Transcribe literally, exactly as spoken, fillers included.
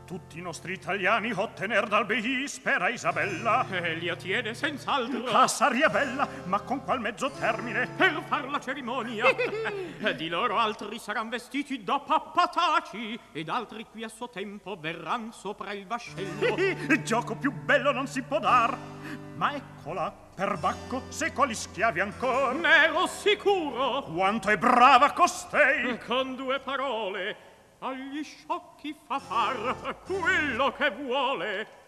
tutti i nostri italiani ottener dal bei spera Isabella. E li ottiene senz'altro. Ah, saria bella, ma con qual mezzo termine? Per far la cerimonia. Di loro altri saran vestiti da pappataci, ed altri qui a suo tempo verran sopra il vascello. Il gioco più bello non si può dar. Ma eccola, per Bacco, se quali schiavi ancor. Ne ero sicuro. Quanto è brava costei. Con due parole agli sciocchi fa far quello che vuole.